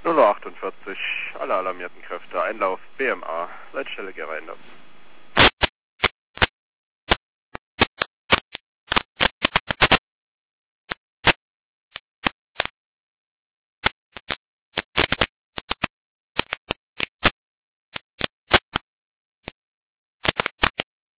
048, alle alarmierten Kräfte, Einlauf BMA, Leitstelle Gera Ende.